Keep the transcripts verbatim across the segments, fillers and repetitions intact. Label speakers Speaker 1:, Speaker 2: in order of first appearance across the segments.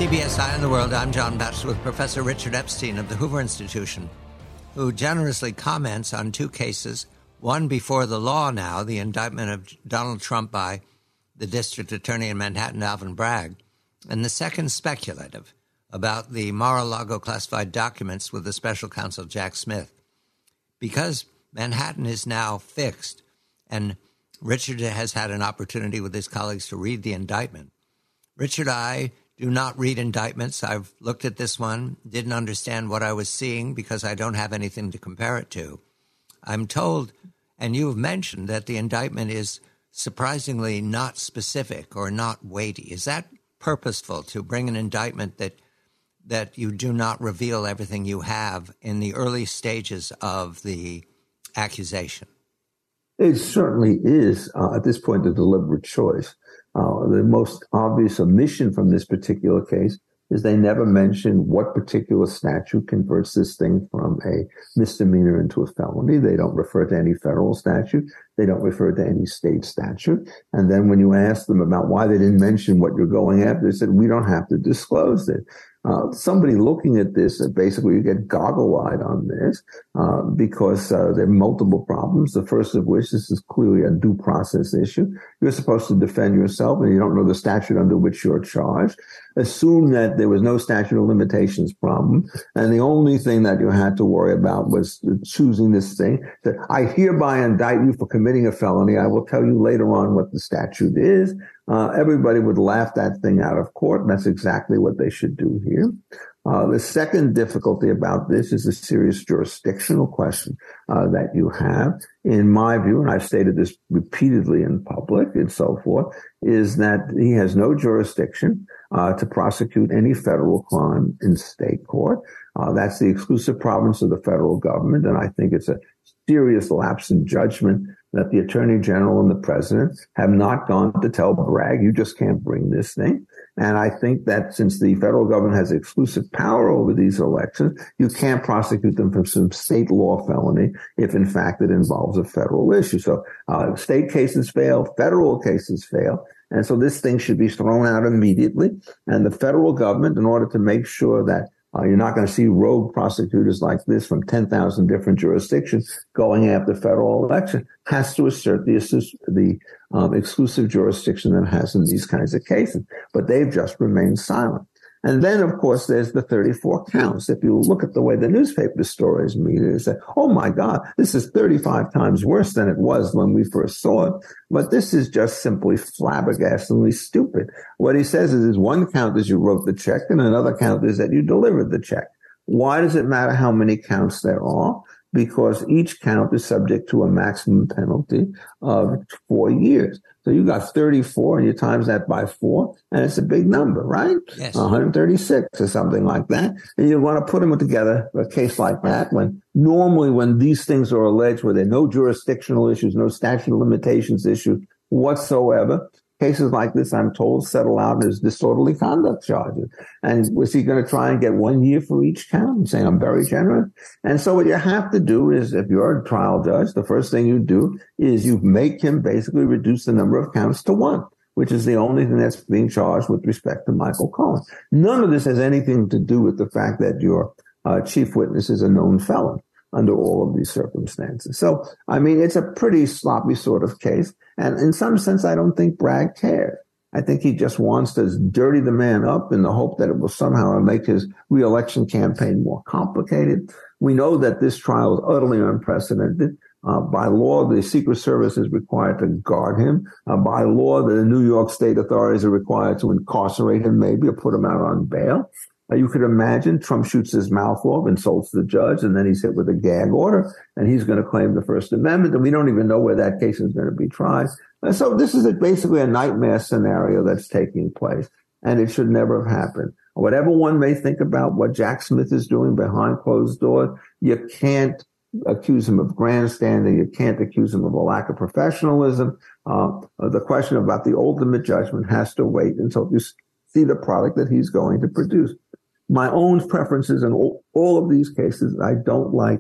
Speaker 1: C B S Eye on the World, I'm John Batchelor with Professor Richard Epstein of the Hoover Institution, who generously comments on two cases, one before the law now, the indictment of Donald Trump by the district attorney in Manhattan, Alvin Bragg, and the second speculative about the Mar-a-Lago classified documents with the special counsel Jack Smith. Because Manhattan is now fixed, and Richard has had an opportunity with his colleagues to read the indictment. Richard, I do not read indictments. I've looked at this one, didn't understand what I was seeing because I don't have anything to compare it to. I'm told, and you have mentioned, that the indictment is surprisingly not specific or not weighty. Is that purposeful, to bring an indictment that that you do not reveal everything you have in the early stages of the accusation?
Speaker 2: It certainly is, uh, at this point, a deliberate choice. Uh, the most obvious omission from this particular case is they never mention what particular statute converts this thing from a misdemeanor into a felony. They don't refer to any federal statute. They don't refer to any state statute. And then when you ask them about why they didn't mention what you're going after, they said, we don't have to disclose it. Uh, somebody looking at this, uh, basically you get goggle-eyed on this uh, because uh, there are multiple problems. The first of which, this is clearly a due process issue. You're supposed to defend yourself and you don't know the statute under which you're charged. Assume that there was no statute of limitations problem, and the only thing that you had to worry about was choosing this thing. That I hereby indict you for committing a felony. I will tell you later on what the statute is. Uh, everybody would laugh that thing out of court, and that's exactly what they should do here. Uh, the second difficulty about this is a serious jurisdictional question uh, that you have. In my view, and I've stated this repeatedly in public and so forth, is that he has no jurisdiction uh, to prosecute any federal crime in state court. Uh, that's the exclusive province of the federal government, and I think it's a serious lapse in judgment that the Attorney General and the President have not gone to tell Bragg, you just can't bring this thing. And I think that since the federal government has exclusive power over these elections, you can't prosecute them for some state law felony if, in fact, it involves a federal issue. So uh, state cases fail, federal cases fail. And so this thing should be thrown out immediately. And the federal government, in order to make sure that Uh, you're not going to see rogue prosecutors like this from ten thousand different jurisdictions going after federal election, has to assert the, the um, exclusive jurisdiction that it has in these kinds of cases. But they've just remained silent. And then, of course, there's the thirty-four counts. If you look at the way the newspaper stories meet it, say, oh, my God, this is thirty-five times worse than it was when we first saw it. But this is just simply flabbergastingly stupid. What he says is, is one count is you wrote the check and another count is that you delivered the check. Why does it matter how many counts there are? Because each count is subject to a maximum penalty of four years. So you got thirty-four and you times that by four, and it's a big number, right?
Speaker 1: Yes.
Speaker 2: one hundred thirty-six or something like that. And you want to put them together, a case like that, when normally when these things are alleged, where there are no jurisdictional issues, no statute of limitations issue whatsoever, cases like this, I'm told, settle out as disorderly conduct charges. And was he going to try and get one year for each count? I'm saying I'm very generous. And so what you have to do is, if you're a trial judge, the first thing you do is you make him basically reduce the number of counts to one, which is the only thing that's being charged with respect to Michael Cohen. None of this has anything to do with the fact that your uh, chief witness is a known felon under all of these circumstances. So, I mean, it's a pretty sloppy sort of case. And in some sense, I don't think Bragg cared. I think he just wants to dirty the man up in the hope that it will somehow make his reelection campaign more complicated. We know that this trial is utterly unprecedented. Uh, by law, the Secret Service is required to guard him. Uh, by law, the New York state authorities are required to incarcerate him, maybe, or put him out on bail. Uh, you could imagine Trump shoots his mouth off, insults the judge, and then he's hit with a gag order, and he's going to claim the First Amendment, and we don't even know where that case is going to be tried. And so this is a, basically a nightmare scenario that's taking place, and it should never have happened. Whatever one may think about what Jack Smith is doing behind closed doors, you can't accuse him of grandstanding. You can't accuse him of a lack of professionalism. Uh, the question about the ultimate judgment has to wait until you see the product that he's going to produce. My own preferences in all, all of these cases, I don't like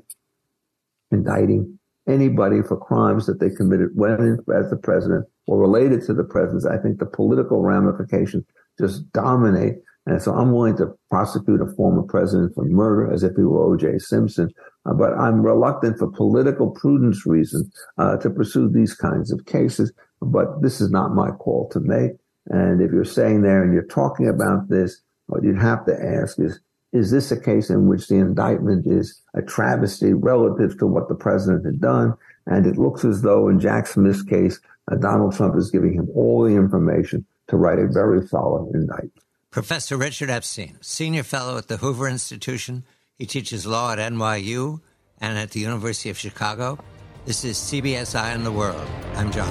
Speaker 2: indicting anybody for crimes that they committed when as the president or related to the president. I think the political ramifications just dominate. And so I'm willing to prosecute a former president for murder as if he were O J Simpson. Uh, but I'm reluctant for political prudence reasons uh, to pursue these kinds of cases. But this is not my call to make. And if you're saying there and you're talking about this, what you'd have to ask is, is this a case in which the indictment is a travesty relative to what the president had done? And it looks as though in Jack Smith's case, uh, Donald Trump is giving him all the information to write a very solid indictment.
Speaker 1: Professor Richard Epstein, senior fellow at the Hoover Institution. He teaches law at N Y U and at the University of Chicago. This is C B S Eye on the World. I'm John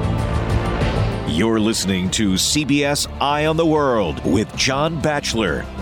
Speaker 1: Batchelor.
Speaker 3: You're listening to C B S Eye on the World with John Batchelor.